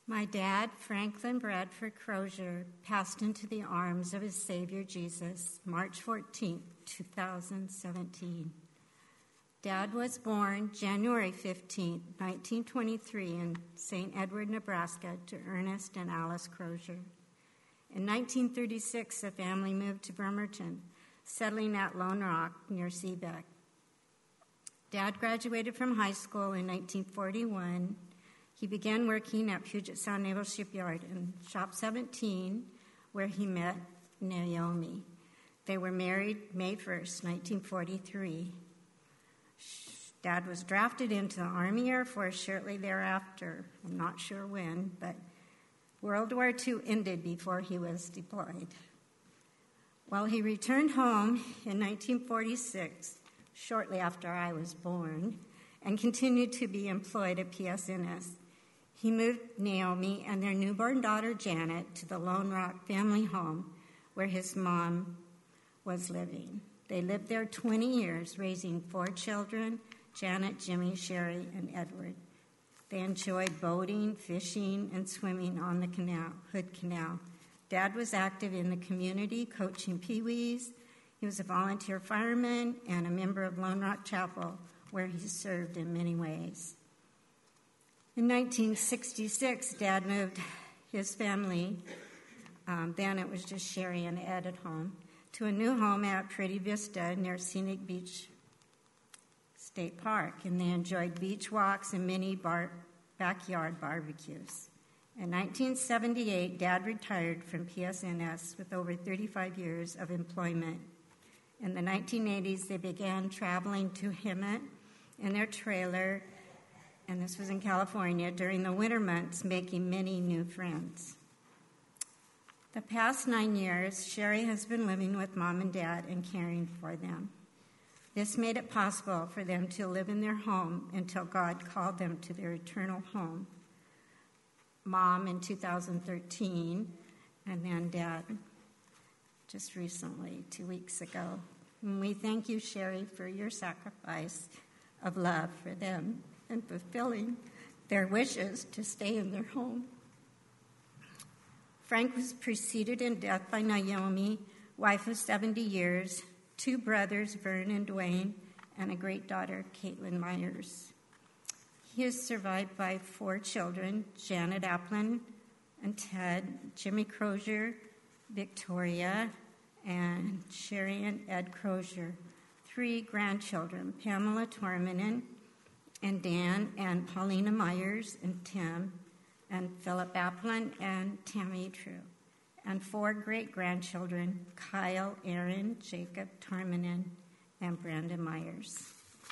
My dad, Franklin Bradford Crozier, passed into the arms of his Savior Jesus March 14, 2017. Dad was born January 15, 1923 in St. Edward, Nebraska, to Ernest and Alice Crozier. In 1936, the family moved to Bremerton, settling at Lone Rock near Seebeck. Dad graduated from high school in 1941. He began working at Puget Sound Naval Shipyard in Shop 17, where he met Naomi. They were married May 1st, 1943. Dad was drafted into the Army Air Force shortly thereafter. I'm not sure when, but World War II ended before he was deployed. Well, he returned home in 1946, shortly after I was born, and continued to be employed at PSNS. He moved Naomi and their newborn daughter, Janet, to the Lone Rock family home where his mom was living. They lived there 20 years, raising 4 children, Janet, Jimmy, Sherry, and Edward. They enjoyed boating, fishing, and swimming on the Hood Canal. Dad was active in the community, coaching peewees. He was a volunteer fireman and a member of Lone Rock Chapel, where he served in many ways. In 1966, Dad moved his family, then it was just Sherry and Ed at home, to a new home at Pretty Vista near Scenic Beach State Park, and they enjoyed beach walks and mini backyard barbecues. In 1978, Dad retired from PSNS with over 35 years of employment. In the 1980s, they began traveling to Hemet in their trailer, and this was in California, during the winter months, making many new friends. The past 9 years, Sherry has been living with Mom and Dad and caring for them. This made it possible for them to live in their home until God called them to their eternal home. Mom in 2013, and then Dad just recently, 2 weeks ago. And we thank you, Sherry, for your sacrifice of love for them and fulfilling their wishes to stay in their home. Frank was preceded in death by Naomi, wife of 70 years, 2 brothers, Vern and Dwayne, and a great daughter, Caitlin Myers. He is survived by 4 children, Janet Applin and Ted, Jimmy Crozier, Victoria, and Sherry and Ed Crozier. 3 grandchildren, Pamela Torminen and Dan and Paulina Myers and Tim and Philip Applin and Tammy True. And 4 great-grandchildren, Kyle, Aaron, Jacob Torminen, and Brandon Myers.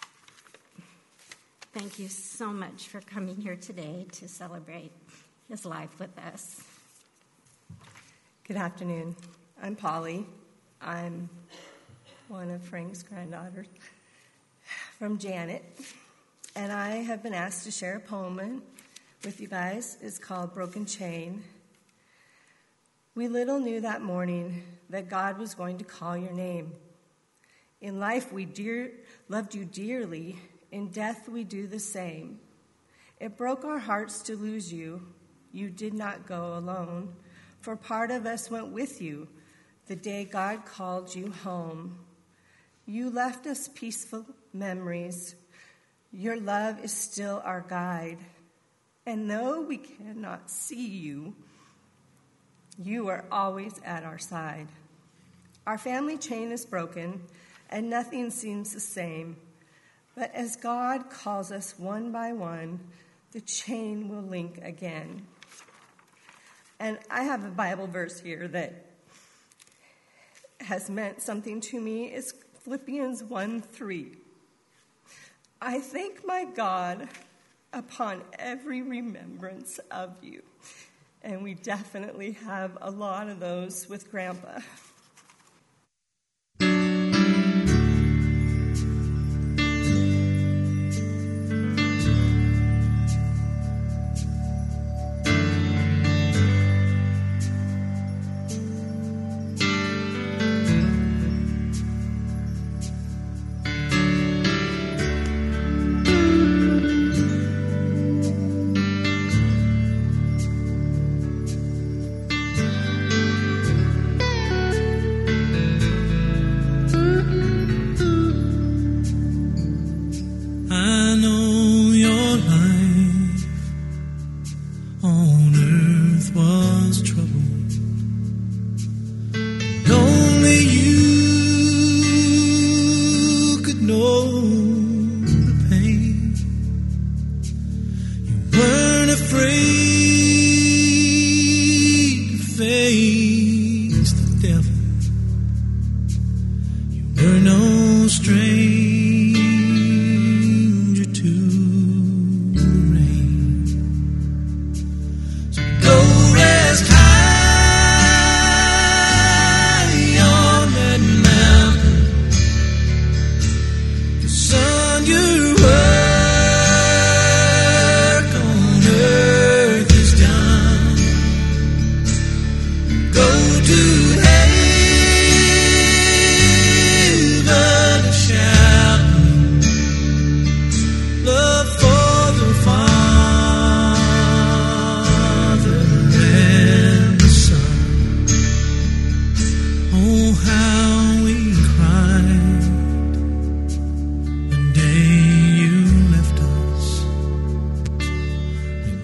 Thank you so much for coming here today to celebrate his life with us. Good afternoon. I'm Polly. I'm one of Frank's granddaughters from Janet, and I have been asked to share a poem with you guys. It's called Broken Chain. We little knew that morning that God was going to call your name. In life we loved you dearly. In death we do the same. It broke our hearts to lose you. You did not go alone, for part of us went with you the day God called you home. You left us peaceful memories. Your love is still our guide. And though we cannot see you, you are always at our side. Our family chain is broken, and nothing seems the same. But as God calls us one by one, the chain will link again. And I have a Bible verse here that has meant something to me. It's Philippians 1:3. I thank my God upon every remembrance of you. And we definitely have a lot of those with Grandpa.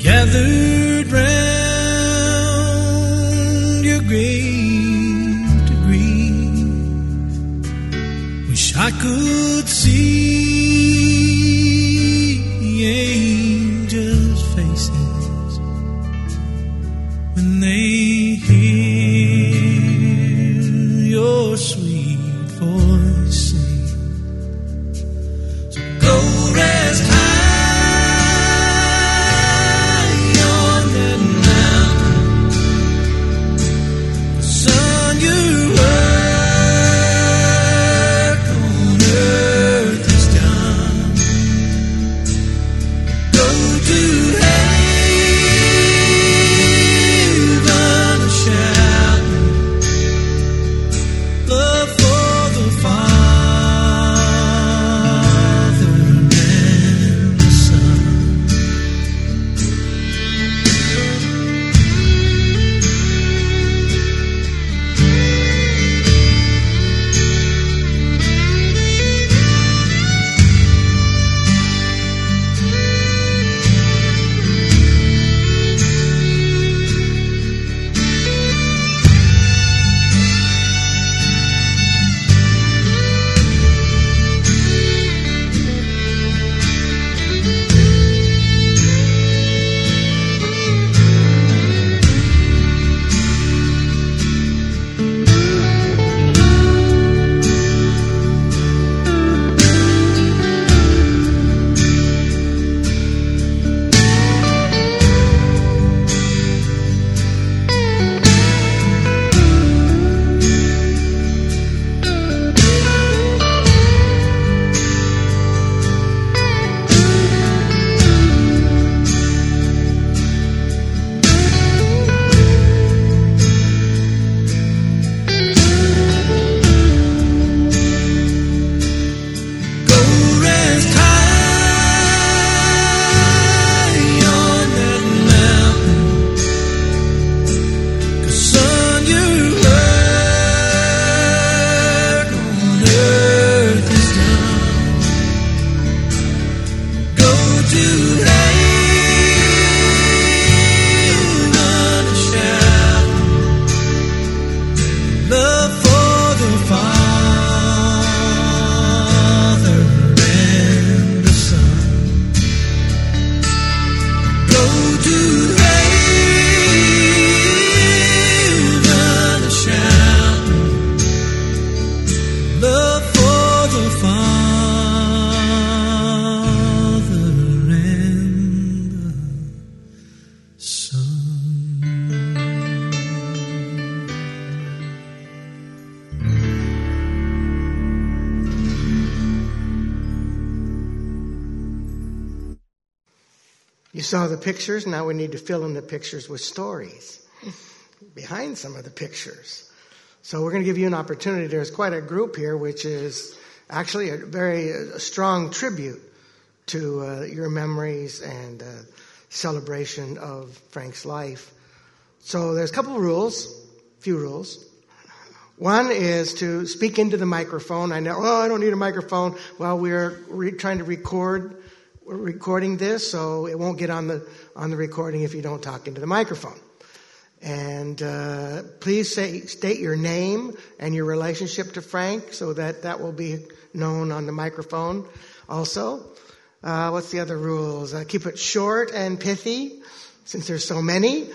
gathered round your grave to grieve. Wish I could see angels' faces when they hear your sweet voice sing. So go rest high on that mountain. Son, your work on earth is done. Go to heaven a shouting, love for the Father and the Son. Go rest high on that mountain, 'cause son, your work on earth is done. Go to heaven a shouting, love for the Father and the Son. Go to heaven a shouting, love for the Father and the Son. You saw the pictures. Now we need to fill in the pictures with stories behind some of the pictures. So we're going to give you an opportunity. There's quite a group here, which is actually a very strong tribute to your memories and celebration of Frank's life. So there's a couple of rules, few rules. One is to speak into the microphone. I know, I don't need a microphone. Well, we're trying to record. We're recording this, so it won't get on the recording if you don't talk into the microphone. And please state your name and your relationship to Frank, so that will be known on the microphone. Also, what's the other rules? Keep it short and pithy, since there's so many.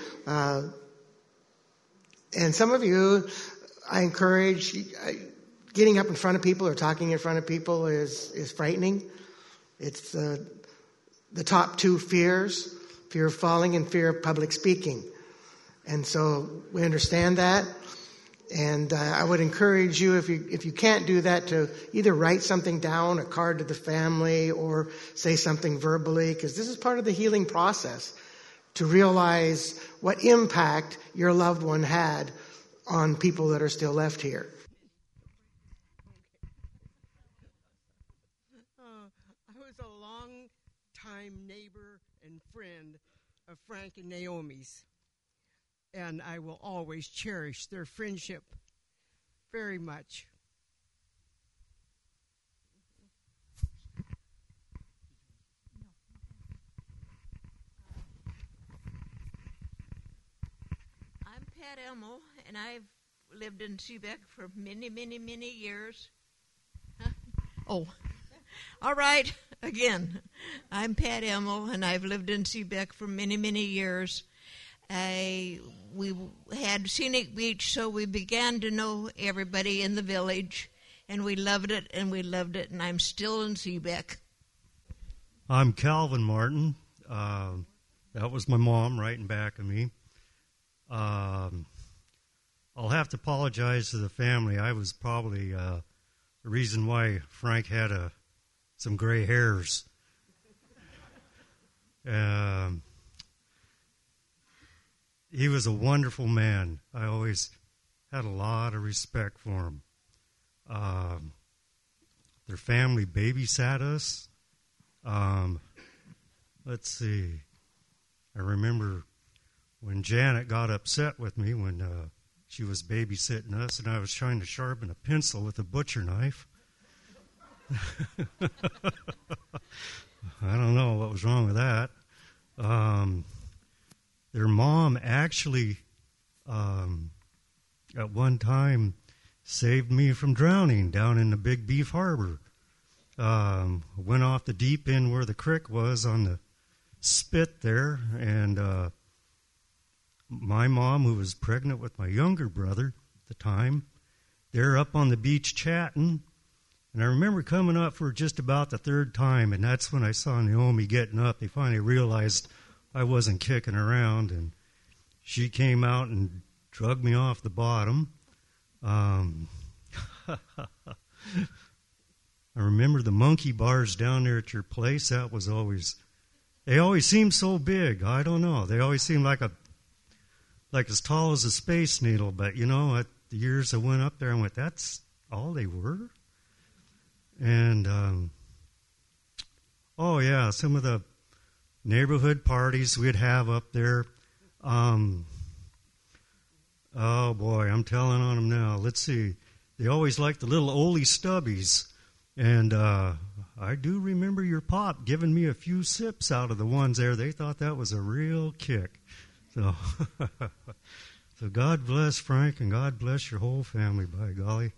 And some of you, I encourage, getting up in front of people or talking in front of people is frightening. It's the top two fears, fear of falling and fear of public speaking. And so we understand that. And I would encourage you, if you can't do that, to either write something down, a card to the family, or say something verbally, because this is part of the healing process, to realize what impact your loved one had on people that are still left here. I was a long-time neighbor and friend of Frank and Naomi's, and I will always cherish their friendship very much. Pat Emmel, and I've lived in Seebeck for many, many, many years. Huh? Oh, all right, again. I'm Pat Emmel, and I've lived in Seebeck for many, many years. We had Scenic Beach, so we began to know everybody in the village, and we loved it, and I'm still in Seebeck. I'm Calvin Martin. That was my mom right in back of me. I'll have to apologize to the family. I was probably the reason why Frank had some gray hairs. He was a wonderful man. I always had a lot of respect for him. Their family babysat us. Let's see. I remember when Janet got upset with me when she was babysitting us and I was trying to sharpen a pencil with a butcher knife. I don't know what was wrong with that. Their mom actually, at one time, saved me from drowning down in the Big Beef Harbor. Went off the deep end where the creek was on the spit there, and my mom, who was pregnant with my younger brother at the time, they're up on the beach chatting, and I remember coming up for just about the third time, and that's when I saw Naomi getting up. They finally realized I wasn't kicking around, and she came out and drug me off the bottom. I remember the monkey bars down there at your place. That was they always seemed so big. I don't know. They always seemed like as tall as a Space Needle. But, at the years I went up there, I went, that's all they were? And, some of the neighborhood parties we'd have up there. Oh, boy, I'm telling on them now. Let's see. They always liked the little Ole Stubbies. And I do remember your pop giving me a few sips out of the ones there. They thought that was a real kick. So, so God bless Frank, and God bless your whole family, by golly.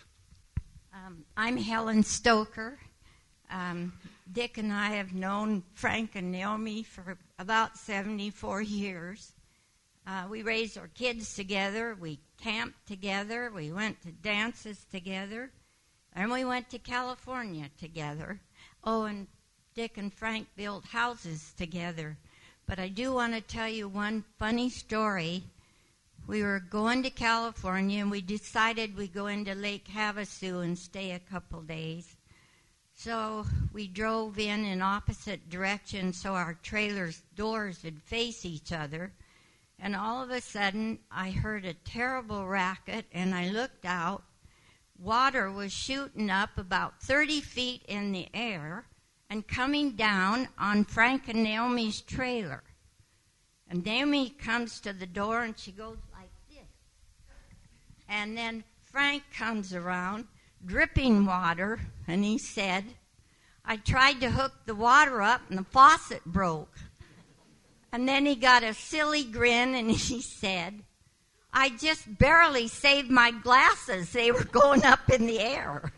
I'm Helen Stoker. Dick and I have known Frank and Naomi for about 74 years. We raised our kids together. We camped together. We went to dances together. And we went to California together. Oh, and Dick and Frank built houses together. But I do want to tell you one funny story. We were going to California, and we decided we'd go into Lake Havasu and stay a couple days. So we drove in opposite directions so our trailer's doors would face each other. And all of a sudden, I heard a terrible racket, and I looked out. Water was shooting up about 30 feet in the air and coming down on Frank and Naomi's trailer. And Naomi comes to the door, and she goes like this. And then Frank comes around, dripping water, and he said, I tried to hook the water up, and the faucet broke. And then he got a silly grin, and he said, I just barely saved my glasses. They were going up in the air.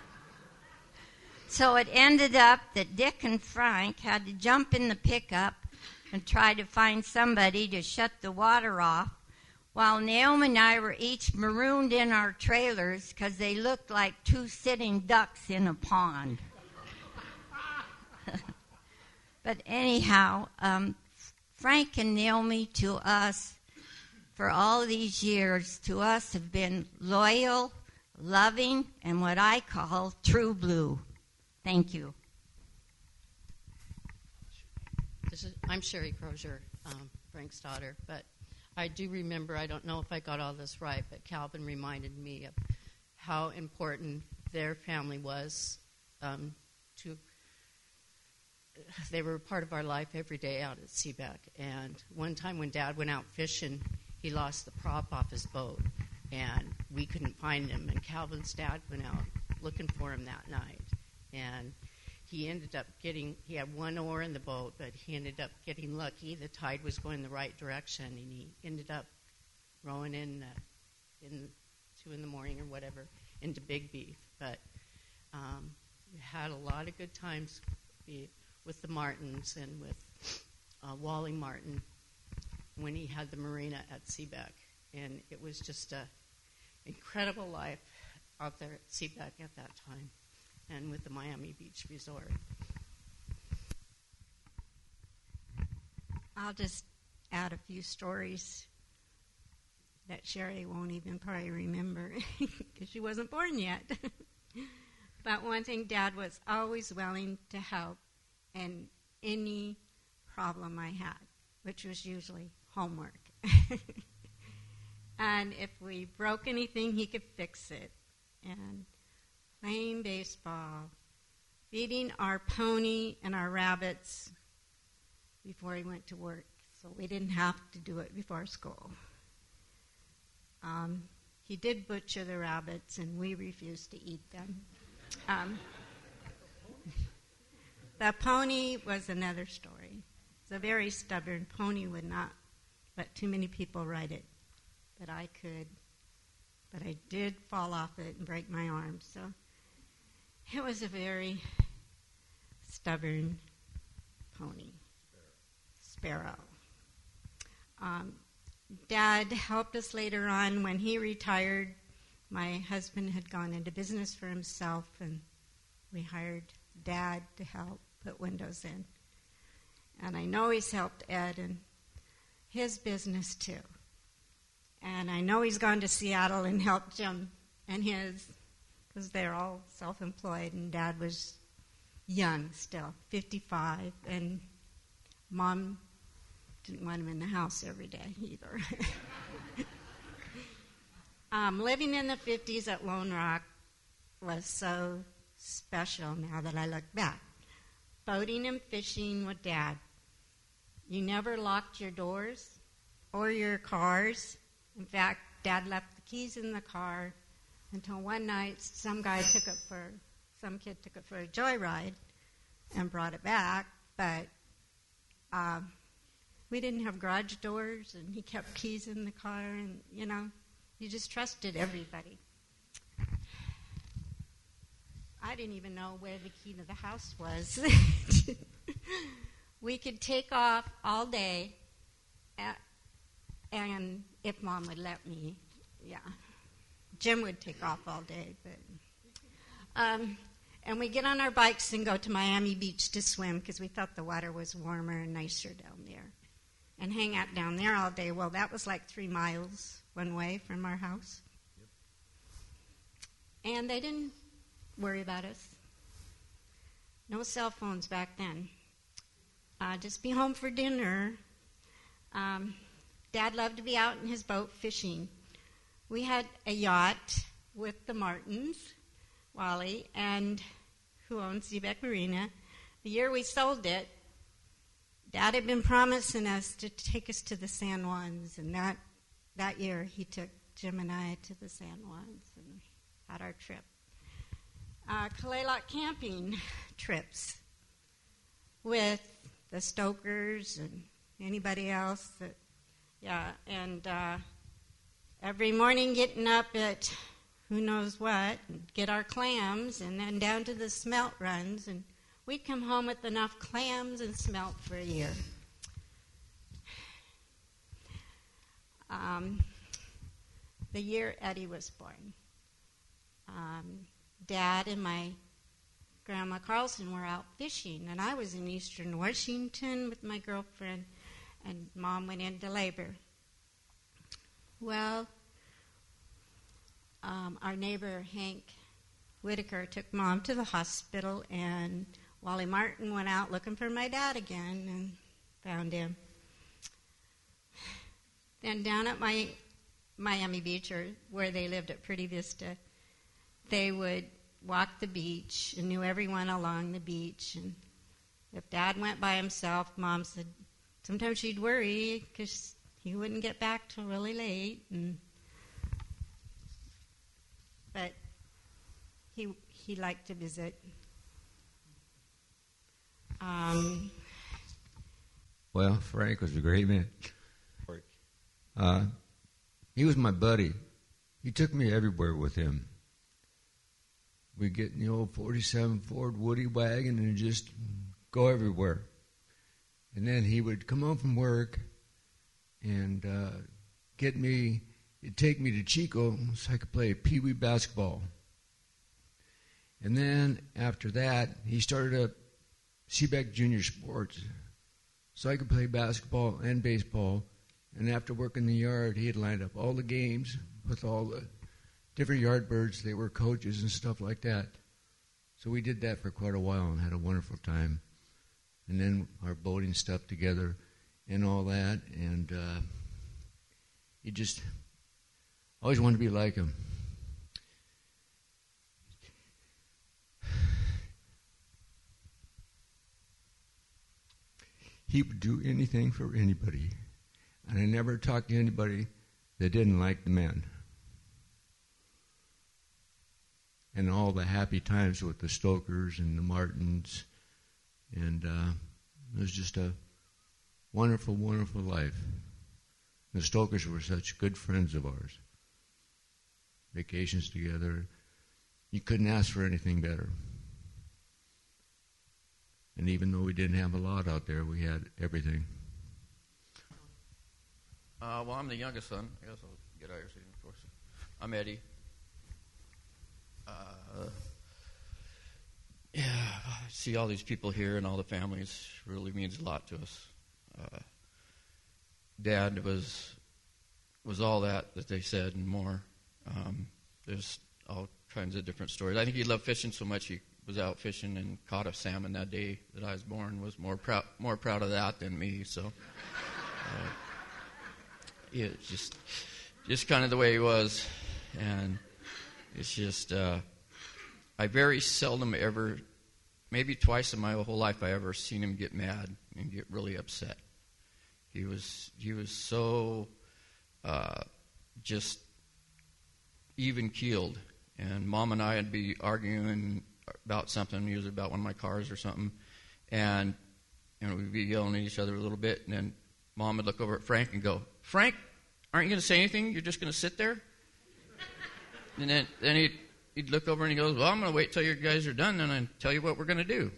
So it ended up that Dick and Frank had to jump in the pickup and try to find somebody to shut the water off, while Naomi and I were each marooned in our trailers because they looked like two sitting ducks in a pond. But anyhow, Frank and Naomi to us, for all these years, to us have been loyal, loving, and what I call true blue. Thank you. I'm Sherry Crozier, Frank's daughter, but I do remember, I don't know if I got all this right, but Calvin reminded me of how important their family was they were part of our life every day out at Seebeck. And one time when Dad went out fishing, he lost the prop off his boat, and we couldn't find him. And Calvin's dad went out looking for him that night. And he ended up he had one oar in the boat, but he ended up getting lucky. The tide was going the right direction, and he ended up growing in 2 in the morning or whatever into big beef. But we had a lot of good times with the Martins and with Wally Martin when he had the marina at Seebeck. And it was just an incredible life out there at Seebeck at that time and with the Miami Beach Resort. I'll just add a few stories that Sherry won't even probably remember because she wasn't born yet. But one thing, Dad was always willing to help in any problem I had, which was usually homework. And if we broke anything, he could fix it. And playing baseball, feeding our pony and our rabbits before he went to work, so we didn't have to do it before school. He did butcher the rabbits, and we refused to eat them. The pony was another story. It's a very stubborn pony, would not let too many people ride it, but I could. But I did fall off it and break my arm, so it was a very stubborn pony. Sparrow. Dad helped us later on. When he retired, my husband had gone into business for himself, and we hired Dad to help put windows in. And I know he's helped Ed in his business too. And I know he's gone to Seattle and helped Jim and his, because they're all self-employed, and Dad was young still, 55, and Mom didn't want him in the house every day either. Living in the 50s at Lone Rock was so special now that I look back. Boating and fishing with Dad. You never locked your doors or your cars. In fact, Dad left the keys in the car until one night some kid took it for a joyride and brought it back, but we didn't have garage doors, and he kept keys in the car, and, you just trusted everybody. I didn't even know where the key to the house was. We could take off all day, and if Mom would let me, Jim would take off all day, but... and we get on our bikes and go to Miami Beach to swim because we thought the water was warmer and nicer down there. And hang out down there all day. Well, that was like 3 miles one way from our house. Yep. And they didn't worry about us. No cell phones back then. Just be home for dinner. Dad loved to be out in his boat fishing. We had a yacht with the Martins, Wally, and who owned Seebeck Marina. The year we sold it, Dad had been promising us to take us to the San Juans, and that year he took Jim and I to the San Juans and had our trip. Kalelot camping trips with the Stokers and anybody else. And every morning getting up at who knows what, and get our clams, and then down to the smelt runs, and we'd come home with enough clams and smelt for a year. The year Eddie was born, Dad and my Grandma Carlson were out fishing, and I was in Eastern Washington with my girlfriend, and Mom went into labor. Well, our neighbor, Hank Whitaker, took Mom to the hospital, and Wally Martin went out looking for my dad again and found him. Then down at my Miami Beach, or where they lived at Pretty Vista, they would walk the beach and knew everyone along the beach. And if Dad went by himself, Mom said sometimes she'd worry because he wouldn't get back till really late. But he liked to visit. Well, Frank was a great man. he was my buddy. He took me everywhere with him. We'd get in the old 47 Ford Woody wagon and just go everywhere. And then he would come home from work and he'd take me to Chico so I could play pee-wee basketball. And then after that, he started up Seabeck Junior Sports so I could play basketball and baseball. And after working the yard, he had lined up all the games with all the different yard birds. They were coaches and stuff like that. So we did that for quite a while and had a wonderful time. And then our boating stuff together and all that. And he just always wanted to be like him. He would do anything for anybody. And I never talked to anybody that didn't like the man. And all the happy times with the Stokers and the Martins. And it was just a wonderful, wonderful life. The Stokers were such good friends of ours. Vacations together. You couldn't ask for anything better. And even though we didn't have a lot out there, we had everything. Well, I'm the youngest son. I guess I'll get out of here, of course. I'm Eddie. Yeah, I see all these people here and all the families really means a lot to us. Dad was all that they said and more. There's all kinds of different stories. I think he loved fishing so much he was out fishing and caught a salmon that day that I was born. Was more proud of that than me. So yeah, just kind of the way he was, and it's just I very seldom ever, maybe twice in my whole life, I ever seen him get mad and get really upset. He was so just even keeled, and Mom and I would be arguing about something, usually about one of my cars or something, and we'd be yelling at each other a little bit, and then Mom would look over at Frank and go, "Frank, aren't you going to say anything? You're just going to sit there?" And then he'd look over and he goes, "Well, I'm going to wait till you guys are done, and I'll tell you what we're going to do."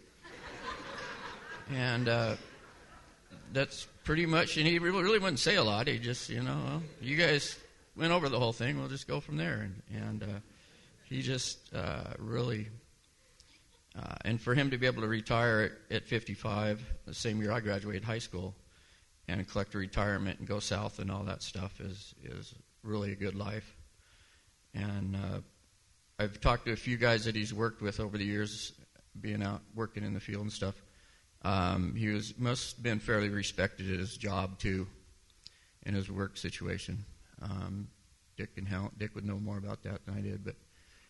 And that's pretty much, and he really wouldn't say a lot. He just, well, you guys went over the whole thing. We'll just go from there. And he just really, and for him to be able to retire at 55, the same year I graduated high school, and collect a retirement and go south and all that stuff is really a good life. And I've talked to a few guys that he's worked with over the years, being out working in the field and stuff. He must have been fairly respected at his job too, in his work situation. Dick would know more about that than I did, but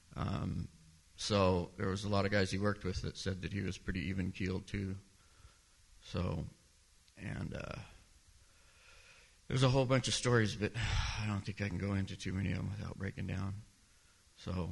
so there was a lot of guys he worked with that said that he was pretty even keeled too. So, and there's a whole bunch of stories, but I don't think I can go into too many of them without breaking down. So,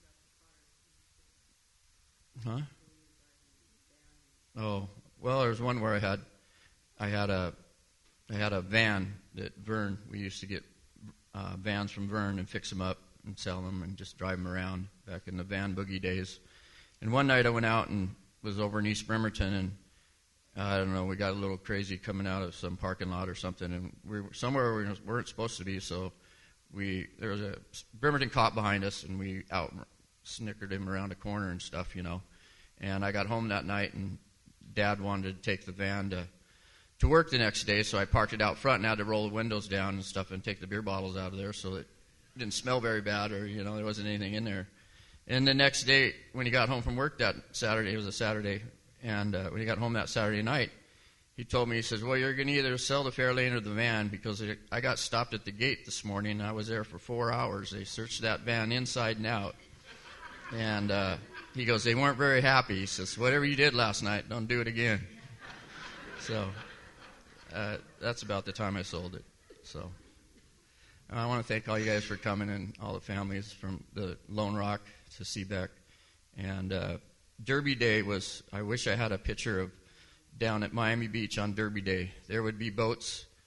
Oh, well, there was one where I had a van that Vern. We used to get vans from Vern and fix them up and sell them and just drive them around back in the van boogie days. And one night I went out and was over in East Bremerton, and I don't know, we got a little crazy coming out of some parking lot or something, and we were somewhere we weren't supposed to be, so there was a Bremerton cop behind us, and we out snickered him around a corner and stuff, And I got home that night, and Dad wanted to take the van to work the next day, so I parked it out front and had to roll the windows down and stuff and take the beer bottles out of there so that it didn't smell very bad, or, there wasn't anything in there. And the next day, when he got home from work that Saturday, it was a Saturday, and when he got home that Saturday night, he told me, he says, "Well, you're going to either sell the Fairlane or the van, because I got stopped at the gate this morning. I was there for 4 hours. They searched that van inside and out." And he goes, "They weren't very happy." He says, "Whatever you did last night, don't do it again." So that's about the time I sold it. So I want to thank all you guys for coming, and all the families from the Lone Rock to Seabeck. And Derby Day I wish I had a picture of down at Miami Beach on Derby Day. There would be boats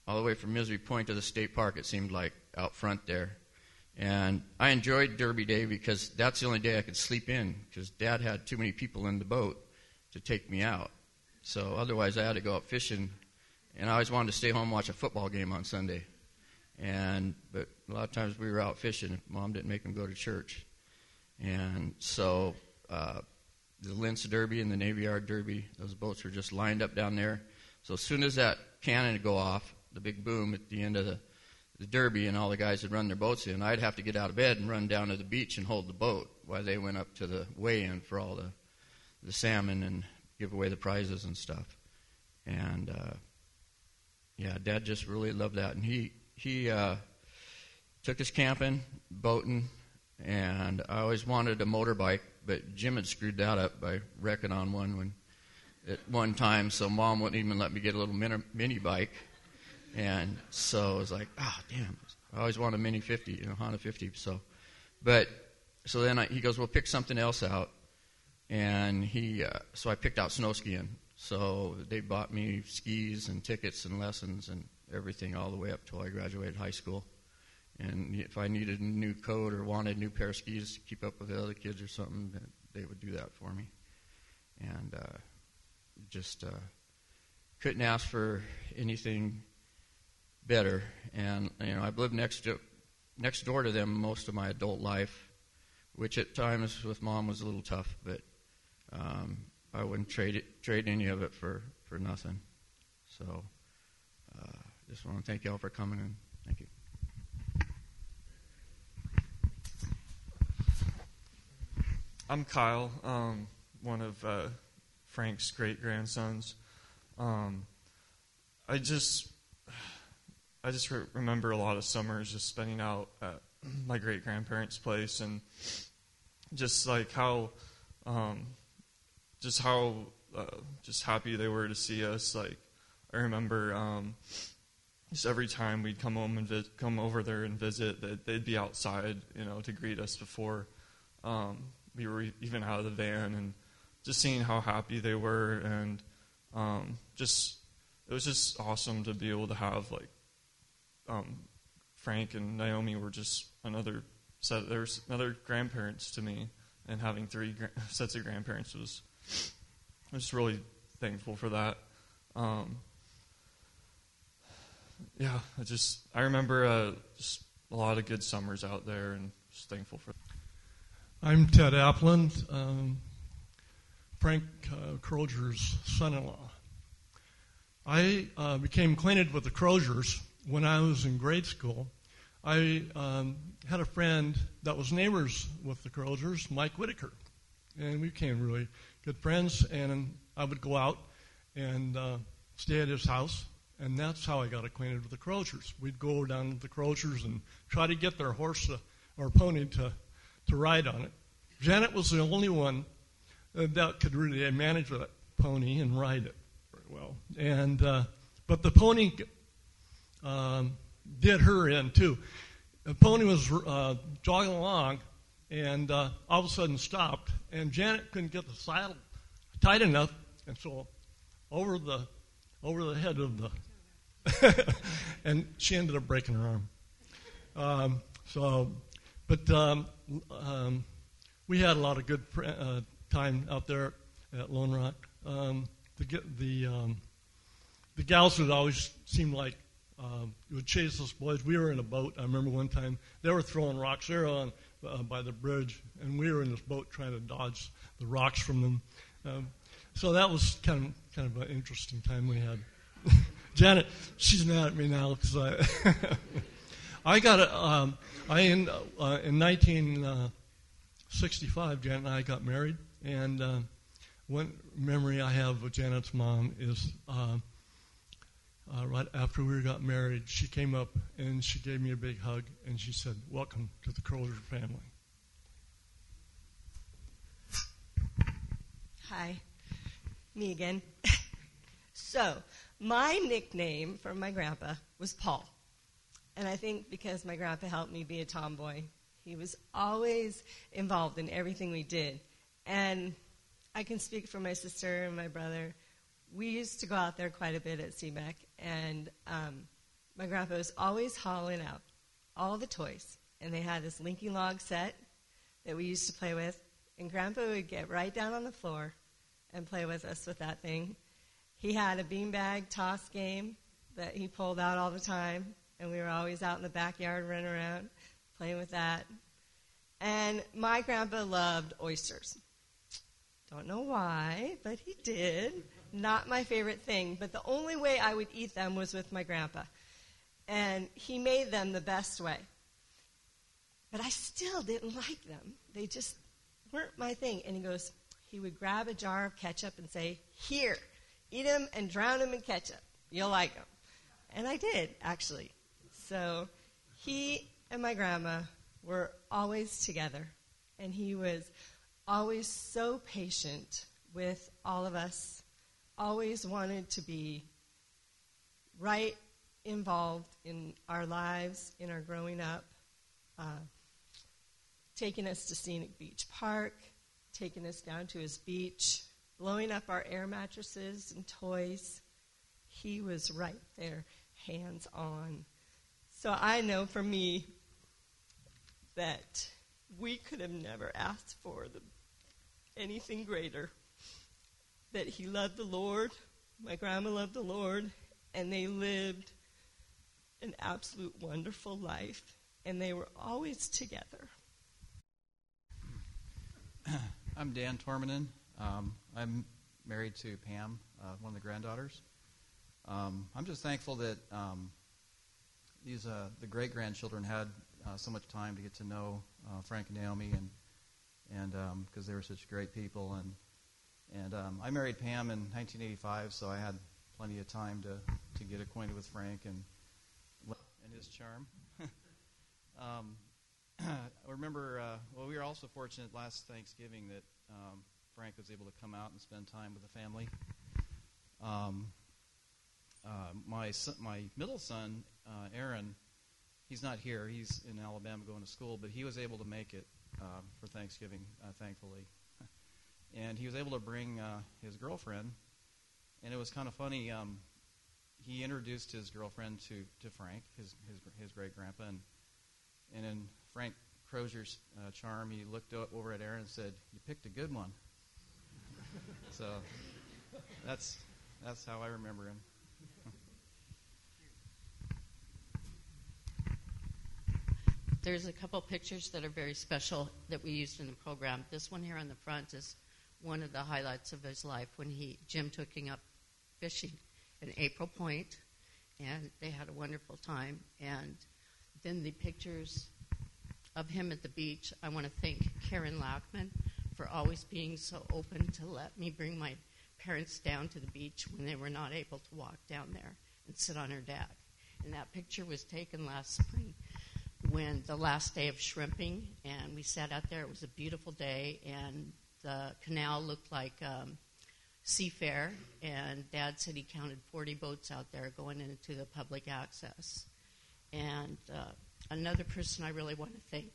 all the way from Misery Point to the state park, it seemed like, out front there. And I enjoyed Derby Day because that's the only day I could sleep in, because Dad had too many people in the boat to take me out. So otherwise I had to go out fishing, and I always wanted to stay home and watch a football game on Sunday. But a lot of times we were out fishing if Mom didn't make them go to church. And so the Lince Derby and the Navy Yard Derby, those boats were just lined up down there. So as soon as that cannon would go off, the big boom at the end of the Derby, and all the guys would run their boats in, I'd have to get out of bed and run down to the beach and hold the boat while they went up to the weigh-in for all the salmon and give away the prizes and stuff. And Dad just really loved that. And he took us camping, boating, and I always wanted a motorbike, but Jim had screwed that up by wrecking on one at one time, so Mom wouldn't even let me get a little mini bike. And so I was like, damn, I always wanted a Mini 50, Honda 50. So then he goes, well, pick something else out. And so I picked out snow skiing. So they bought me skis and tickets and lessons and everything all the way up till I graduated high school. And if I needed a new coat or wanted a new pair of skis to keep up with the other kids or something, they would do that for me. And just couldn't ask for anything better. And I've lived next door to them most of my adult life, which at times with Mom was a little tough, but I wouldn't trade any of it for nothing. So just want to thank you all for coming in. Thank you. I'm Kyle, one of Frank's great-grandsons. I just remember a lot of summers just spending out at my great-grandparents' place, and just like how happy they were to see us. Like, I remember just every time we'd come home and come over there and visit, they'd be outside, to greet us before we were even out of the van, and just seeing how happy they were, and it was just awesome to be able to have Frank and Naomi were just another set. There's another grandparents to me, and having three sets of grandparents was really thankful for that. I remember just a lot of good summers out there, and just thankful for that. I'm Ted Appland, Frank Croger's son-in-law. I became acquainted with the Crozers when I was in grade school. I had a friend that was neighbors with the Crozers, Mike Whitaker, and we became really good friends, and I would go out and stay at his house, and that's how I got acquainted with the Crozers. We'd go down to the Crozers and try to get their horse or pony to ride on it. Janet was the only one that could really manage that pony and ride it very well. And but the pony did her in too. The pony was jogging along, and all of a sudden stopped, and Janet couldn't get the saddle tight enough, and so over the head of the and she ended up breaking her arm. We had a lot of good time out there at Lone Rock. The gals would always seem like would chase us boys. We were in a boat. I remember one time they were throwing rocks. They were on by the bridge, and we were in this boat trying to dodge the rocks from them. So that was kind of an interesting time we had. Janet, she's mad at me now because I got in 1965. Janet and I got married, and one memory I have of Janet's mom is right after we got married, she came up and she gave me a big hug, and she said, "Welcome to the Crozer family." Hi, me again. So, my nickname from my grandpa was Paul. And I think because my grandpa helped me be a tomboy, he was always involved in everything we did. And I can speak for my sister and my brother. We used to go out there quite a bit at Seabeck, and my grandpa was always hauling out all the toys. And they had this Linky Log set that we used to play with. And Grandpa would get right down on the floor and play with us with that thing. He had a beanbag toss game that he pulled out all the time. And we were always out in the backyard running around playing with that. And my grandpa loved oysters. Don't know why, but he did. Not my favorite thing. But the only way I would eat them was with my grandpa. And he made them the best way. But I still didn't like them. They just weren't my thing. And he would grab a jar of ketchup and say, "Here, eat them and drown them in ketchup. You'll like them." And I did, actually. So he and my grandma were always together. And he was always so patient with all of us, always wanted to be right involved in our lives, in our growing up. Taking us to Scenic Beach Park, taking us down to his beach, blowing up our air mattresses and toys. He was right there, hands-on. So I know for me that we could have never asked for anything greater. That he loved the Lord, my grandma loved the Lord, and they lived an absolute wonderful life, and they were always together. I'm Dan Tormanen. I'm married to Pam, one of the granddaughters. I'm just thankful that the great-grandchildren had so much time to get to know Frank and Naomi, and because they were such great people. And I married Pam in 1985, so I had plenty of time to get acquainted with Frank and his charm. I remember, we were also fortunate last Thanksgiving that Frank was able to come out and spend time with the family. My middle son, Aaron, he's not here. He's in Alabama going to school, but he was able to make it for Thanksgiving, thankfully. And he was able to bring his girlfriend, and it was kind of funny. He introduced his girlfriend to Frank, his great-grandpa, and in Frank Crozier's charm, he looked over at Aaron and said, "You picked a good one." So that's how I remember him. There's a couple pictures that are very special that we used in the program. This one here on the front is one of the highlights of his life when Jim took him up fishing in April Point, and they had a wonderful time. And then the pictures of him at the beach, I want to thank Karen Lackman for always being so open to let me bring my parents down to the beach when they were not able to walk down there and sit on her deck. And that picture was taken last spring when the last day of shrimping, and we sat out there. It was a beautiful day, and the canal looked like Seafair, and Dad said he counted 40 boats out there going into the public access. And another person I really want to thank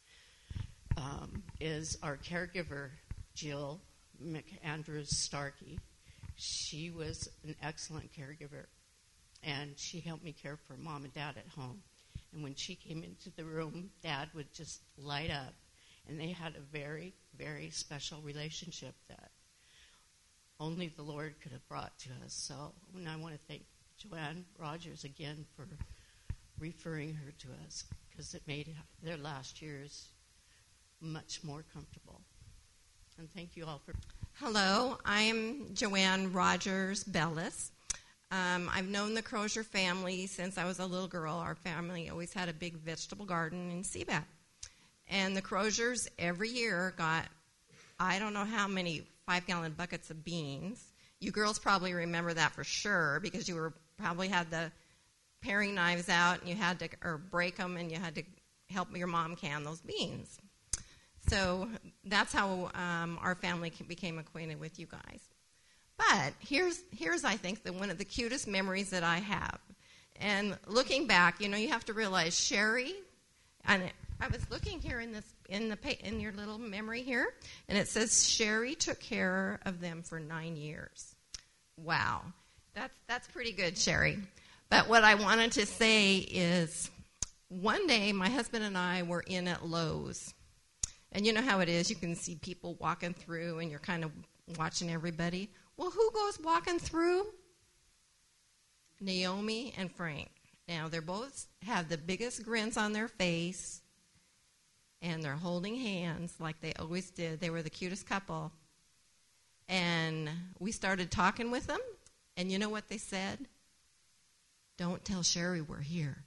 is our caregiver, Jill McAndrews Starkey. She was an excellent caregiver, and she helped me care for Mom and Dad at home. And when she came into the room, Dad would just light up, and they had a very, very special relationship that only the Lord could have brought to us. So and I want to thank Joanne Rogers again for referring her to us, because it made their last years much more comfortable. And thank you all for... Hello, I'm Joanne Rogers Bellis. I've known the Crozier family since I was a little girl. Our family always had a big vegetable garden in Seaback. And the Croziers every year got, I don't know how many 5-gallon buckets of beans. You girls probably remember that for sure, because you probably had the paring knives out and you had to break them, and you had to help your mom can those beans. So that's how our family became acquainted with you guys. But here's I think one of the cutest memories that I have. And looking back, you have to realize Sherry, and I was looking here in your little memory here, and it says Sherry took care of them for 9 years. Wow, that's pretty good, Sherry. But what I wanted to say is one day my husband and I were in at Lowe's. And you know how it is. You can see people walking through and you're kind of watching everybody. Well, who goes walking through? Naomi and Frank. Now, they both have the biggest grins on their face, and they're holding hands like they always did. They were the cutest couple. And we started talking with them, and you know what they said? Don't tell Sherry we're here.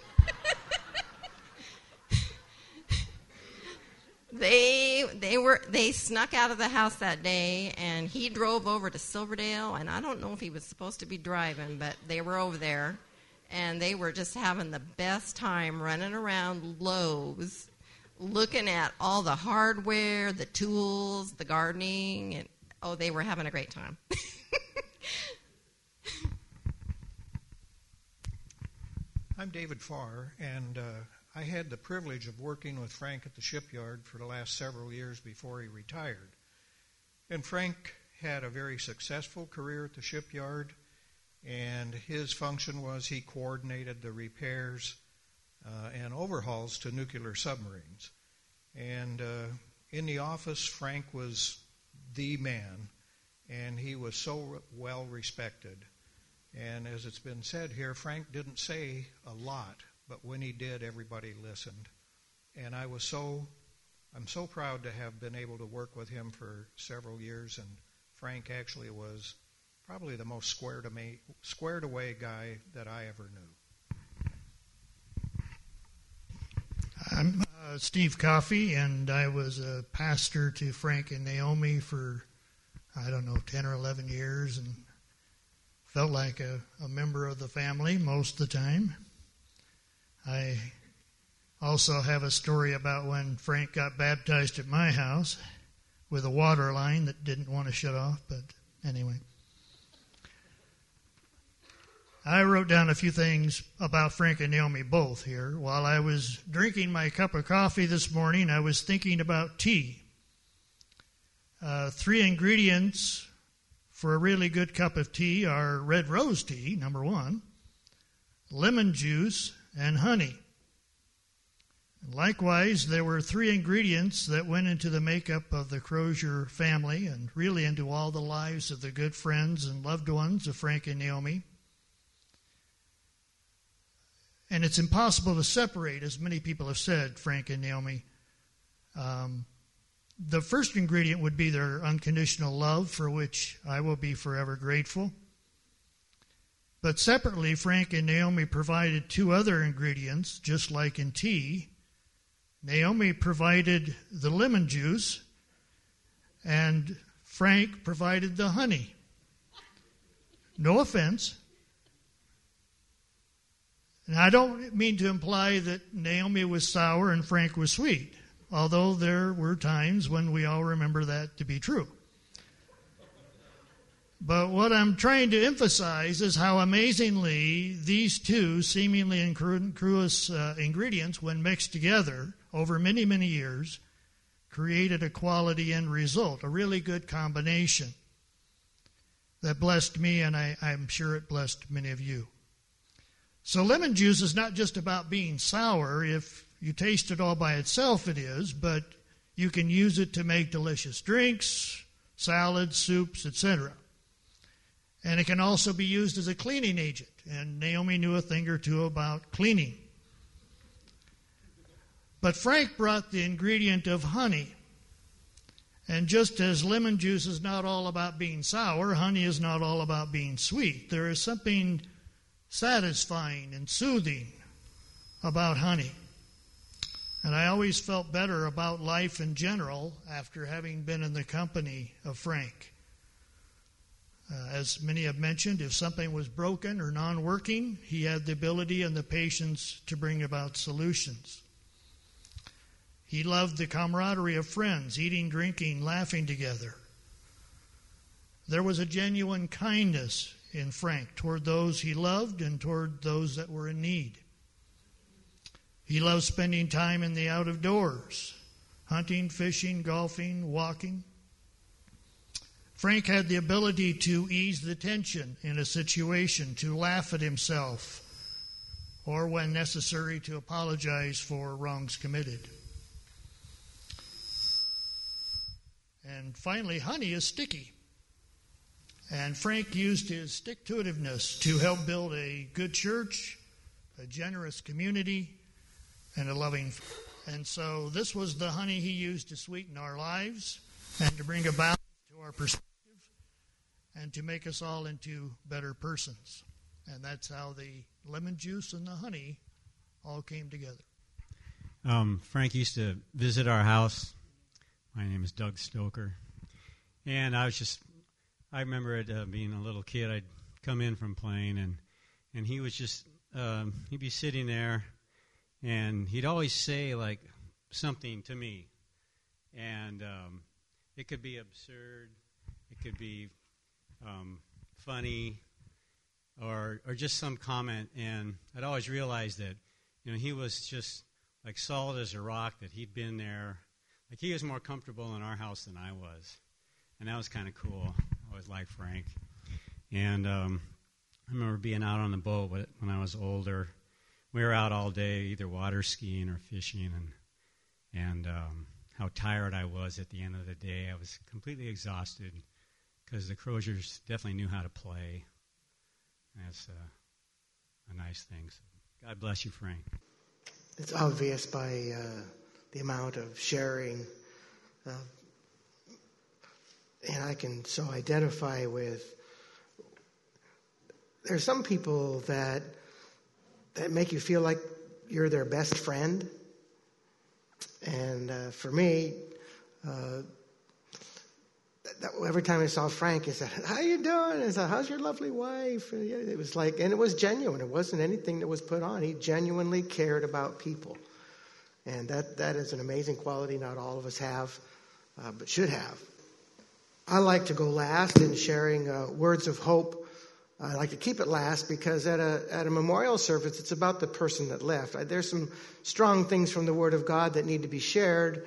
They snuck out of the house that day, and he drove over to Silverdale, and I don't know if he was supposed to be driving, but they were over there, and they were just having the best time running around Lowe's, looking at all the hardware, the tools, the gardening, and they were having a great time. I'm David Farr, and I had the privilege of working with Frank at the shipyard for the last several years before he retired. And Frank had a very successful career at the shipyard, and his function was he coordinated the repairs and overhauls to nuclear submarines. And in the office, Frank was the man, and he was so well respected. And as it's been said here, Frank didn't say a lot, but when he did, everybody listened. And I'm so proud to have been able to work with him for several years, and Frank actually was probably the most squared away guy that I ever knew. I'm Steve Coffey, and I was a pastor to Frank and Naomi for, 10 or 11 years, and felt like a member of the family most of the time. I also have a story about when Frank got baptized at my house with a water line that didn't want to shut off, but anyway. I wrote down a few things about Frank and Naomi both here. While I was drinking my cup of coffee this morning, I was thinking about tea. 3 ingredients for a really good cup of tea are red rose tea, number 1, lemon juice, and honey. Likewise, there were 3 ingredients that went into the makeup of the Crozier family and really into all the lives of the good friends and loved ones of Frank and Naomi. And it's impossible to separate, as many people have said, Frank and Naomi. The first ingredient would be their unconditional love, for which I will be forever grateful. But separately, Frank and Naomi provided 2 other ingredients, just like in tea. Naomi provided the lemon juice, and Frank provided the honey. No offense. And I don't mean to imply that Naomi was sour and Frank was sweet, although there were times when we all remember that to be true. But what I'm trying to emphasize is how amazingly these 2 seemingly incongruous ingredients, when mixed together over many, many years, created a quality end result, a really good combination that blessed me, and I'm sure it blessed many of you. So lemon juice is not just about being sour. If you taste it all by itself, it is, but you can use it to make delicious drinks, salads, soups, etc. And it can also be used as a cleaning agent, and Naomi knew a thing or two about cleaning. But Frank brought the ingredient of honey. And just as lemon juice is not all about being sour, honey is not all about being sweet. There is something satisfying and soothing about honey. And I always felt better about life in general after having been in the company of Frank. As many have mentioned, if something was broken or non-working, he had the ability and the patience to bring about solutions. He loved the camaraderie of friends, eating, drinking, laughing together. There was a genuine kindness in Frank toward those he loved and toward those that were in need. He loved spending time in the out of doors, hunting, fishing, golfing, walking. Frank had the ability to ease the tension in a situation, to laugh at himself, or when necessary, to apologize for wrongs committed. And finally, honey is sticky. And Frank used his stick-to-itiveness to help build a good church, a generous community, and a loving. And so this was the honey he used to sweeten our lives and to bring a balance to our perspective and to make us all into better persons. And that's how the lemon juice and the honey all came together. Frank used to visit our house. My name is Doug Stoker. And I remember it being a little kid, I'd come in from playing, and he was just, he'd be sitting there, and he'd always say, like, something to me. And it could be absurd, it could be funny, or just some comment. And I'd always realize that, he was just like solid as a rock, that he'd been there. Like, he was more comfortable in our house than I was. And that was kind of cool. I always liked Frank. And I remember being out on the boat when I was older. We were out all day, either water skiing or fishing, and how tired I was at the end of the day. I was completely exhausted because the Croziers definitely knew how to play. That's a nice thing. So God bless you, Frank. It's obvious by the amount of sharing, and I can so identify with. There's some people that make you feel like you're their best friend, and for me, every time I saw Frank, he said, "How you doing?" I said, "How's your lovely wife?" And it was like, and it was genuine. It wasn't anything that was put on. He genuinely cared about people, and that is an amazing quality not all of us have, but should have. I like to go last in sharing words of hope. I like to keep it last because at a memorial service, it's about the person that left. There's some strong things from the Word of God that need to be shared.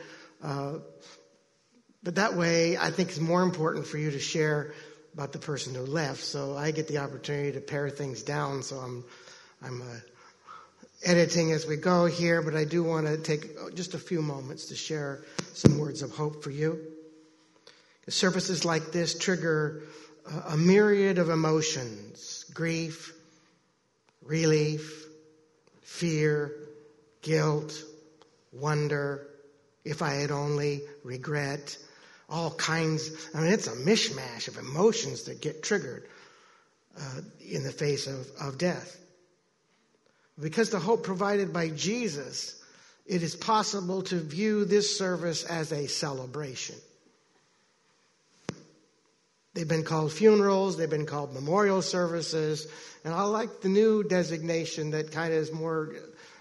But that way, I think it's more important for you to share about the person who left. So I get the opportunity to pare things down. So I'm editing as we go here, but I do want to take just a few moments to share some words of hope for you. Services like this trigger a myriad of emotions: grief, relief, fear, guilt, wonder, if I had only, regret, all kinds. I mean, it's a mishmash of emotions that get triggered in the face of death. Because the hope provided by Jesus, it is possible to view this service as a celebration. They've been called funerals, they've been called memorial services, and I like the new designation that kind of is more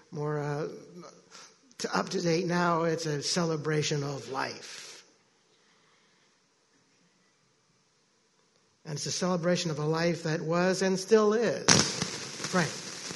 up to date now. It's a celebration of life. And it's a celebration of a life that was and still is Frank.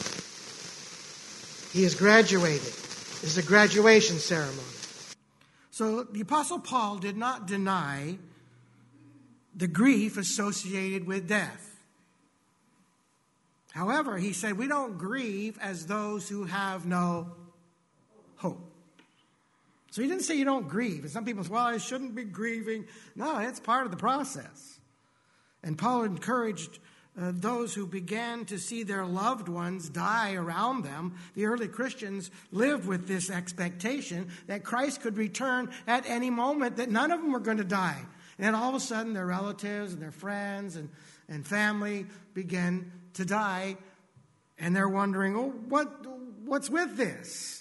He has graduated. This is a graduation ceremony. So the Apostle Paul did not deny the grief associated with death. However, he said we don't grieve as those who have no hope. So he didn't say you don't grieve. And some people say, well, I shouldn't be grieving. No, it's part of the process. And Paul encouraged those who began to see their loved ones die around them. The early Christians lived with this expectation that Christ could return at any moment, that none of them were going to die. And all of a sudden, their relatives and their friends and family began to die. And they're wondering, oh, what's with this?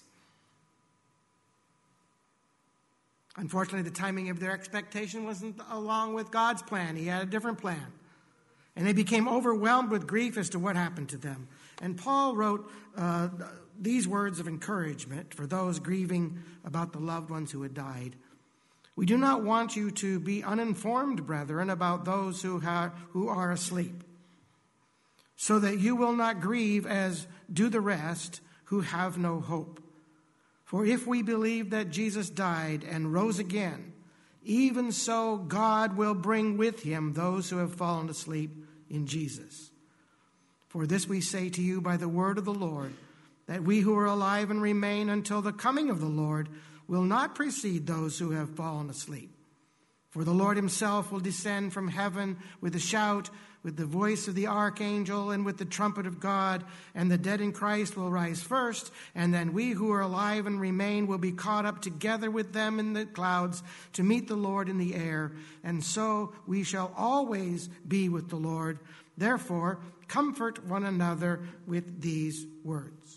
Unfortunately, the timing of their expectation wasn't along with God's plan. He had a different plan. And they became overwhelmed with grief as to what happened to them. And Paul wrote these words of encouragement for those grieving about the loved ones who had died. We do not want you to be uninformed, brethren, about those who are asleep, so that you will not grieve as do the rest who have no hope. For if we believe that Jesus died and rose again, even so God will bring with him those who have fallen asleep in Jesus. For this we say to you by the word of the Lord, that we who are alive and remain until the coming of the Lord will not precede those who have fallen asleep. For the Lord himself will descend from heaven with a shout, with the voice of the archangel, and with the trumpet of God, and the dead in Christ will rise first, and then we who are alive and remain will be caught up together with them in the clouds to meet the Lord in the air, and so we shall always be with the Lord. Therefore, comfort one another with these words.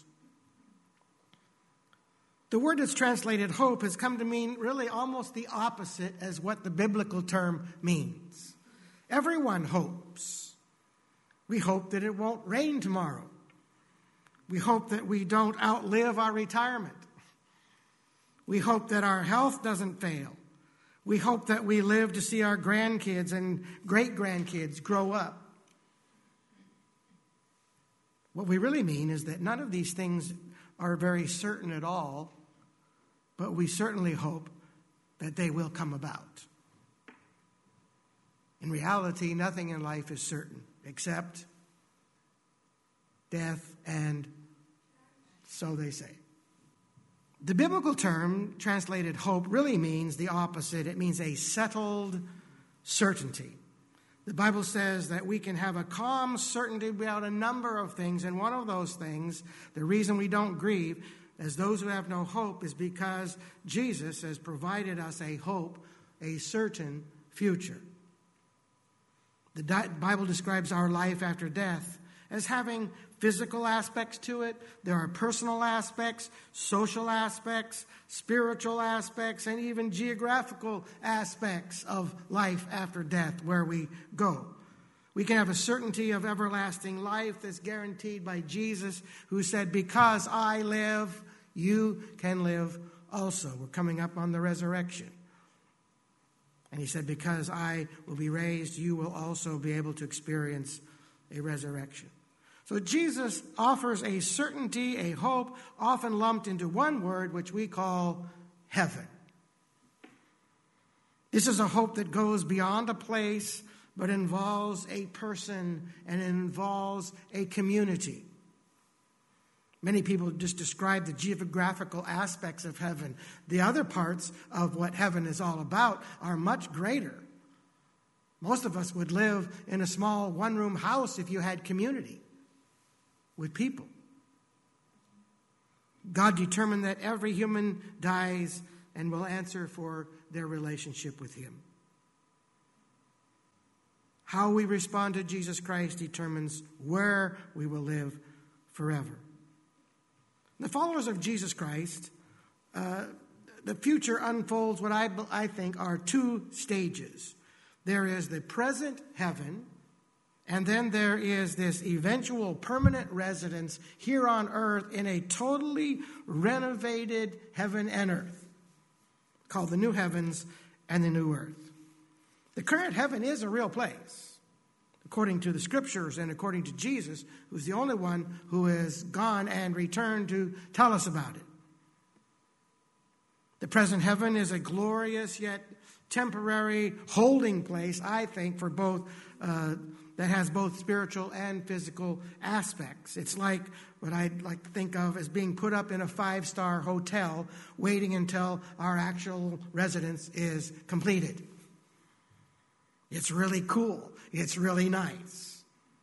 The word that's translated hope has come to mean really almost the opposite as what the biblical term means. Everyone hopes. We hope that it won't rain tomorrow. We hope that we don't outlive our retirement. We hope that our health doesn't fail. We hope that we live to see our grandkids and great-grandkids grow up. What we really mean is that none of these things are very certain at all, but we certainly hope that they will come about. In reality, nothing in life is certain except death, and so they say. The biblical term translated hope really means the opposite. It means a settled certainty. The Bible says that we can have a calm certainty about a number of things, and one of those things, the reason we don't grieve as those who have no hope, is because Jesus has provided us a hope, a certain future. The Bible describes our life after death as having physical aspects to it. There are personal aspects, social aspects, spiritual aspects, and even geographical aspects of life after death where we go. We can have a certainty of everlasting life that's guaranteed by Jesus, who said, because I live, you can live also. We're coming up on the resurrection. And he said, because I will be raised, you will also be able to experience a resurrection. So Jesus offers a certainty, a hope, often lumped into one word, which we call heaven. This is a hope that goes beyond a place, but involves a person and involves a community. Many people just describe the geographical aspects of heaven. The other parts of what heaven is all about are much greater. Most of us would live in a small one-room house if you had community with people. God determined that every human dies and will answer for their relationship with him. How we respond to Jesus Christ determines where we will live forever. The followers of Jesus Christ, the future unfolds what I think are two stages. There is the present heaven, and then there is this eventual permanent residence here on earth in a totally renovated heaven and earth, called the new heavens and the new earth. The current heaven is a real place, according to the scriptures and according to Jesus, who's the only one who has gone and returned to tell us about it. The present heaven is a glorious yet temporary holding place, I think, for both that has both spiritual and physical aspects. It's like what I'd like to think of as being put up in a 5-star hotel, waiting until our actual residence is completed. It's really cool. It's really nice.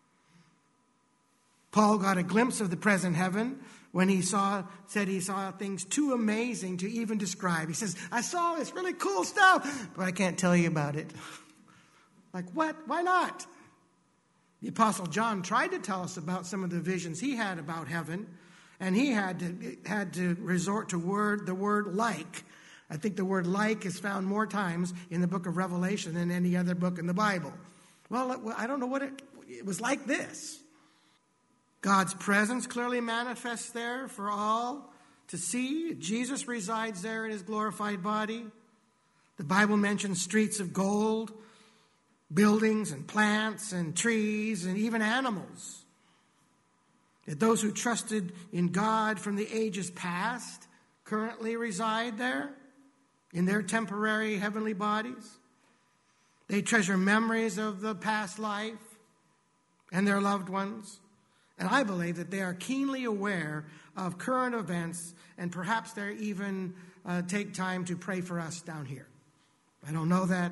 Paul got a glimpse of the present heaven when he said he saw things too amazing to even describe. He says, I saw this really cool stuff, but I can't tell you about it. Like, what? Why not? The Apostle John tried to tell us about some of the visions he had about heaven, and he had to resort to the word like. I think the word like is found more times in the book of Revelation than any other book in the Bible. Well, I don't know what it was like this. God's presence clearly manifests there for all to see. Jesus resides there in his glorified body. The Bible mentions streets of gold, buildings and plants and trees and even animals. That those who trusted in God from the ages past currently reside there. in their temporary heavenly bodies. They treasure memories of the past life and their loved ones. And I believe that they are keenly aware of current events, and perhaps they even take time to pray for us down here. I don't know that,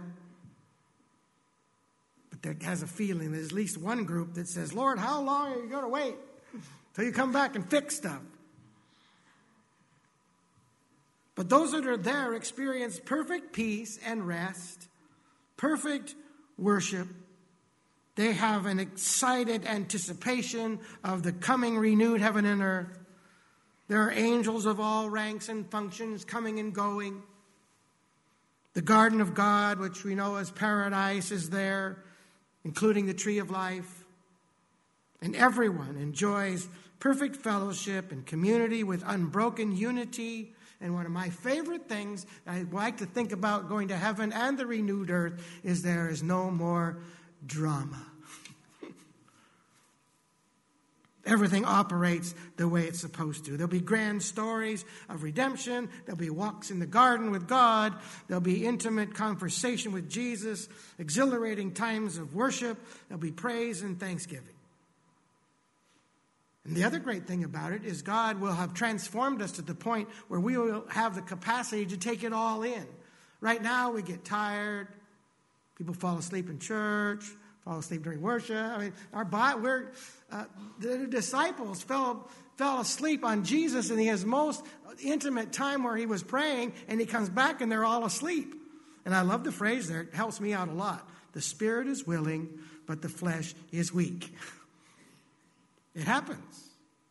but there has a feeling there's at least one group that says, Lord, how long are you going to wait till you come back and fix stuff? But those that are there experience perfect peace and rest, perfect worship. They have an excited anticipation of the coming renewed heaven and earth. There are angels of all ranks and functions coming and going. The garden of God, which we know as paradise, is there, including the tree of life. And everyone enjoys perfect fellowship and community with unbroken unity. And one of my favorite things I like to think about going to heaven and the renewed earth is there is no more drama. Everything operates the way it's supposed to. There'll be grand stories of redemption. There'll be walks in the garden with God. There'll be intimate conversation with Jesus, exhilarating times of worship. There'll be praise and thanksgiving. And the other great thing about it is God will have transformed us to the point where we will have the capacity to take it all in. Right now we get tired. People fall asleep in church, fall asleep during worship. I mean, the disciples fell asleep on Jesus in his most intimate time where he was praying, and he comes back and they're all asleep. And I love the phrase there. It helps me out a lot. The spirit is willing, but the flesh is weak. It happens.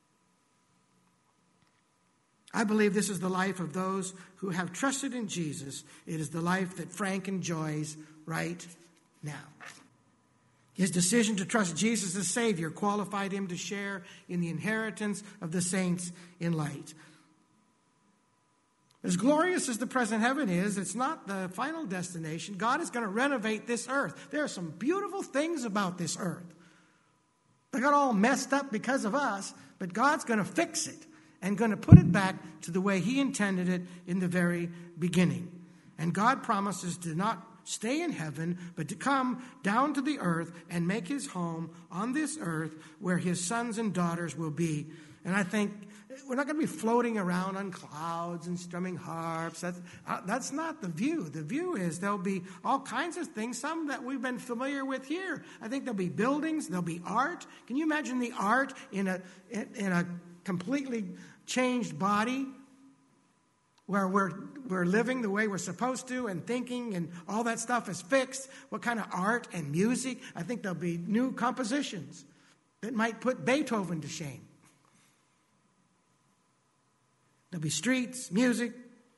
I believe this is the life of those who have trusted in Jesus. It is the life that Frank enjoys right now. His decision to trust Jesus as Savior qualified him to share in the inheritance of the saints in light. As glorious as the present heaven is, it's not the final destination. God is going to renovate this earth. There are some beautiful things about this earth. They got all messed up because of us, but God's going to fix it and going to put it back to the way he intended it in the very beginning. And God promises to not stay in heaven, but to come down to the earth and make his home on this earth where his sons and daughters will be. And I think we're not going to be floating around on clouds and strumming harps. That's not the view. The view is there'll be all kinds of things, some that we've been familiar with here. I think there'll be buildings, there'll be art. Can you imagine the art in a completely changed body where we're living the way we're supposed to and thinking and all that stuff is fixed? What kind of art and music? I think there'll be new compositions that might put Beethoven to shame. There'll be streets, music,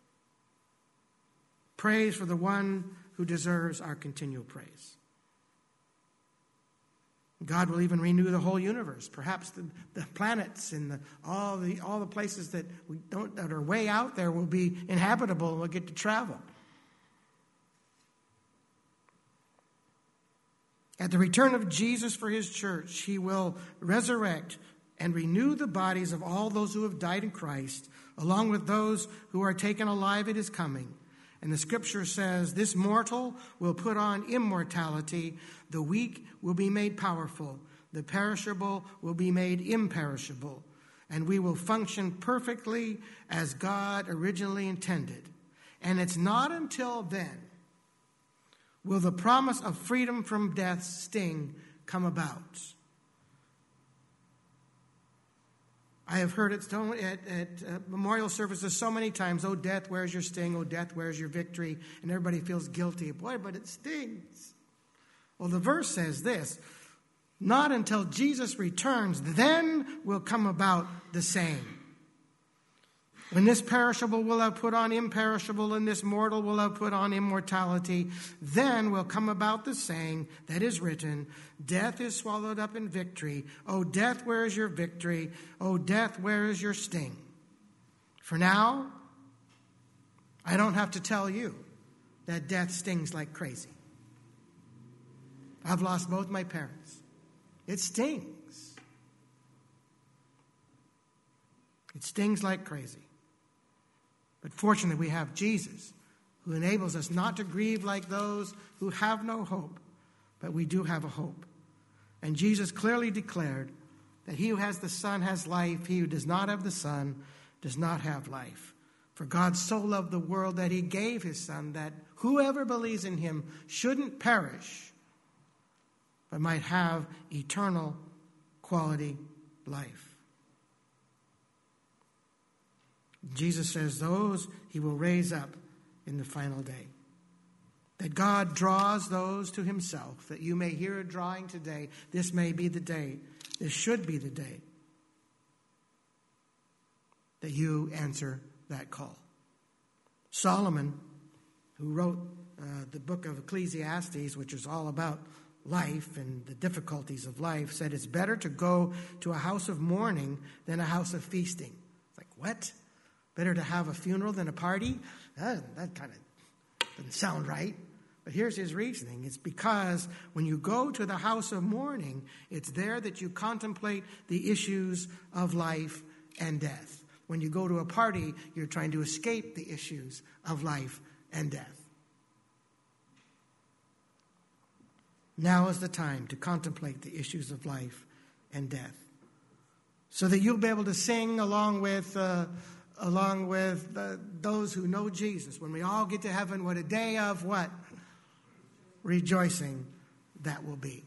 praise for the one who deserves our continual praise. God will even renew the whole universe. Perhaps the planets and all the places that are way out there will be inhabitable and we'll get to travel. At the return of Jesus for his church, he will resurrect and renew the bodies of all those who have died in Christ, along with those who are taken alive at his coming. And the scripture says, this mortal will put on immortality, the weak will be made powerful, the perishable will be made imperishable, and we will function perfectly as God originally intended. And it's not until then will the promise of freedom from death's sting come about. I have heard it at memorial services so many times, oh, death, where's your sting? Oh, death, where's your victory? And everybody feels guilty. Boy, but it stings. Well, the verse says this, not until Jesus returns, then will come about the same. When this perishable will have put on imperishable, and this mortal will have put on immortality, then will come about the saying that is written, death is swallowed up in victory. O death, where is your victory? O death, where is your sting? For now, I don't have to tell you that death stings like crazy. I've lost both my parents. It stings. It stings like crazy. But fortunately, we have Jesus who enables us not to grieve like those who have no hope, but we do have a hope. And Jesus clearly declared that he who has the Son has life. He who does not have the Son does not have life. For God so loved the world that he gave his Son, that whoever believes in him shouldn't perish, but might have eternal quality life. Jesus says those he will raise up in the final day. That God draws those to himself, that you may hear a drawing today. This may be the day. This should be the day that you answer that call. Solomon, who wrote the book of Ecclesiastes, which is all about life and the difficulties of life, said it's better to go to a house of mourning than a house of feasting. It's like, what? Better to have a funeral than a party? That kind of doesn't sound right. But here's his reasoning. It's because when you go to the house of mourning, it's there that you contemplate the issues of life and death. When you go to a party, you're trying to escape the issues of life and death. Now is the time to contemplate the issues of life and death, so that you'll be able to sing along with those who know Jesus. When we all get to heaven, what a day of what? Rejoicing that will be.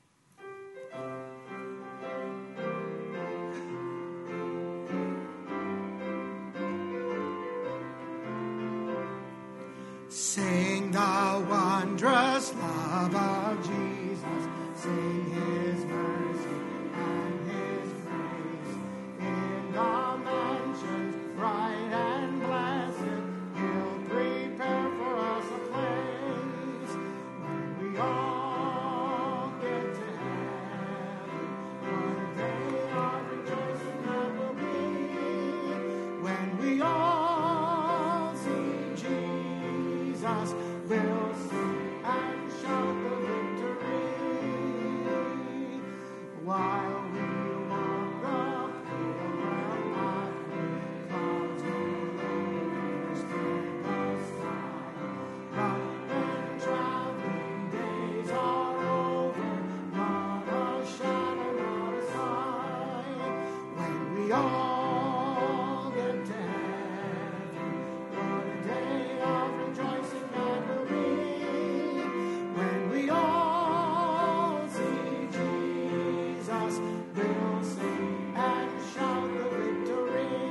Sing the wondrous love of Jesus. Sing his mercy and his grace. In the mansions bright and blessed, he'll prepare for us a place. When we all get to heaven, what a day of rejoicing that will be. When we all see Jesus, we'll sing and shout the victory. While we walk the pilgrim path, clouds will overspread the sky. But when traveling days are over, not a shadow, not a sign. When we all get to heaven, what a day of rejoicing that will be. When we all see Jesus, we'll sing and shout the victory.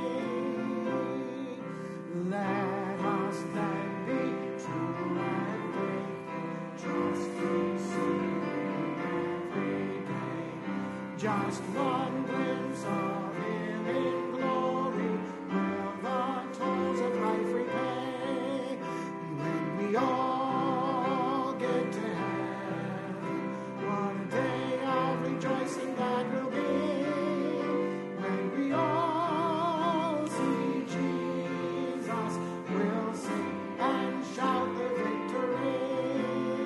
Let us then be true and faithful, trusting, serving every day. Just one glimpse of him in glory will the toils of life repay. When we all get to heaven, what a day of rejoicing that will be. When we all see Jesus, we'll sing and shout the victory.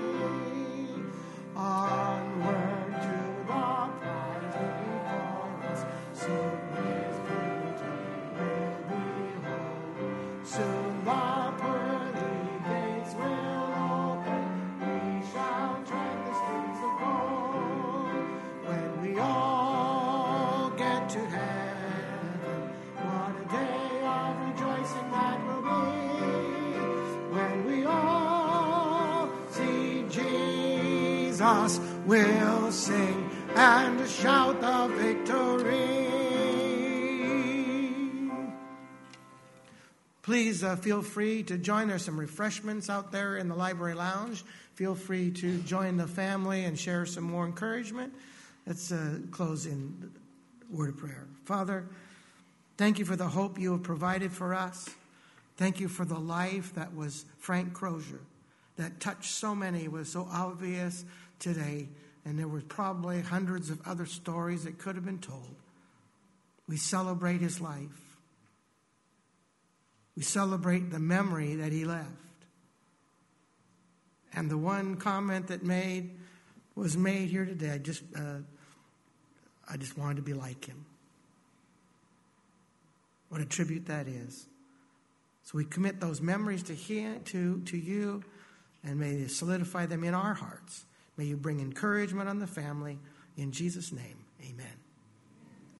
Onward to the prize before us, soon his beauty will behold. Soon the pearly gates will open, we shall tread the streets of gold. When we all get to heaven, what a day of rejoicing that will be. When we all see Jesus, we'll sing and shout the victory. Please feel free to join. There's some refreshments out there in the library lounge. Feel free to join the family and share some more encouragement. Let's close in a word of prayer. Father, thank you for the hope you have provided for us. Thank you for the life that was Frank Crozier, that touched so many, was so obvious today. And there were probably hundreds of other stories that could have been told. We celebrate his life. We celebrate the memory that he left. And the one comment that was made here today, I just wanted to be like him. What a tribute that is. So we commit those memories to you, and may you solidify them in our hearts. May you bring encouragement on the family. In Jesus' name, amen.